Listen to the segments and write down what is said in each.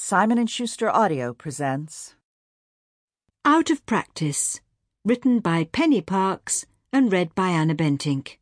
Simon & Schuster Audio presents Out of Practice, written by Penny Parks and read by Anna Bentinck.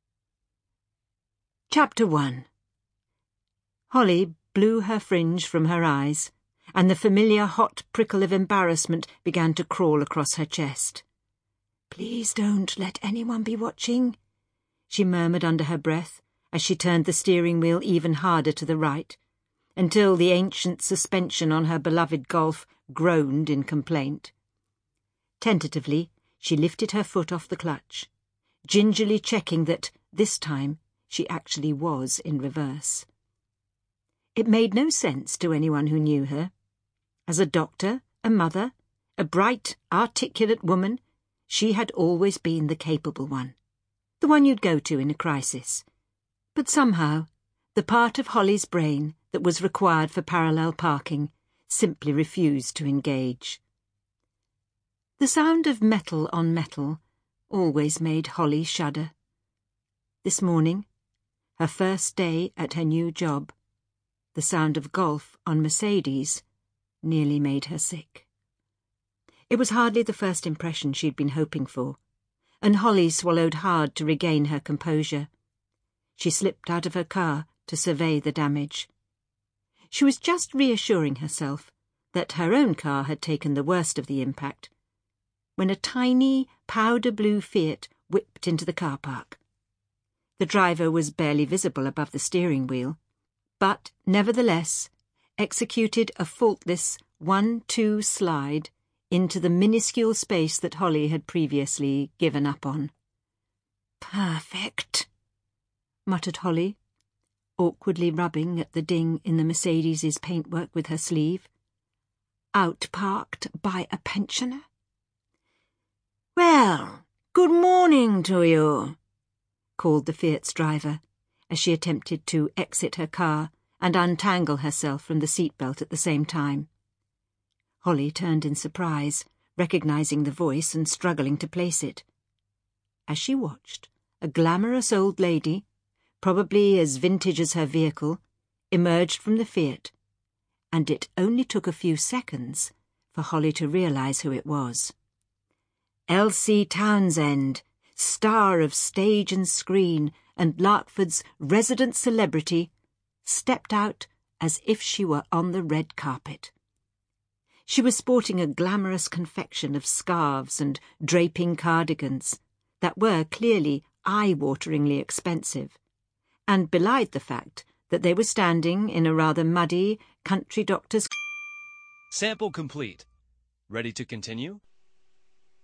Chapter 1. Holly blew her fringe from her eyes, and the familiar hot prickle of embarrassment began to crawl across her chest. "Please don't let anyone be watching," she murmured under her breath as she turned the steering wheel even harder to the right, until the ancient suspension on her beloved Golf groaned in complaint. Tentatively, she lifted her foot off the clutch, gingerly checking that, this time, she actually was in reverse. It made no sense to anyone who knew her. As a doctor, a mother, a bright, articulate woman, she had always been the capable one, the one you'd go to in a crisis. But somehow, the part of Holly's brain that was required for parallel parking simply refused to engage. The sound of metal on metal always made Holly shudder. This morning, her first day at her new job, the sound of golf on Mercedes nearly made her sick. It was hardly the first impression she'd been hoping for, and Holly swallowed hard to regain her composure. She slipped out of her car to survey the damage. She was just reassuring herself that her own car had taken the worst of the impact, when a tiny, powder-blue Fiat whipped into the car park. The driver was barely visible above the steering wheel, but, nevertheless, executed a faultless 1-2 slide into the minuscule space that Holly had previously given up on. "Perfect," muttered Holly, awkwardly rubbing at the ding in the Mercedes's paintwork with her sleeve. "Outparked by a pensioner?" "Well, good morning to you," called the Fiat's driver, as she attempted to exit her car and untangle herself from the seatbelt at the same time. Holly turned in surprise, recognizing the voice and struggling to place it. As she watched, a glamorous old lady, probably as vintage as her vehicle, emerged from the Fiat, and it only took a few seconds for Holly to realize who it was. Elsie Townsend, star of stage and screen and Larkford's resident celebrity, stepped out as if she were on the red carpet. She was sporting a glamorous confection of scarves and draping cardigans that were clearly eye-wateringly expensive, and belied the fact that they were standing in a rather muddy country doctor's. Sample complete. Ready to continue?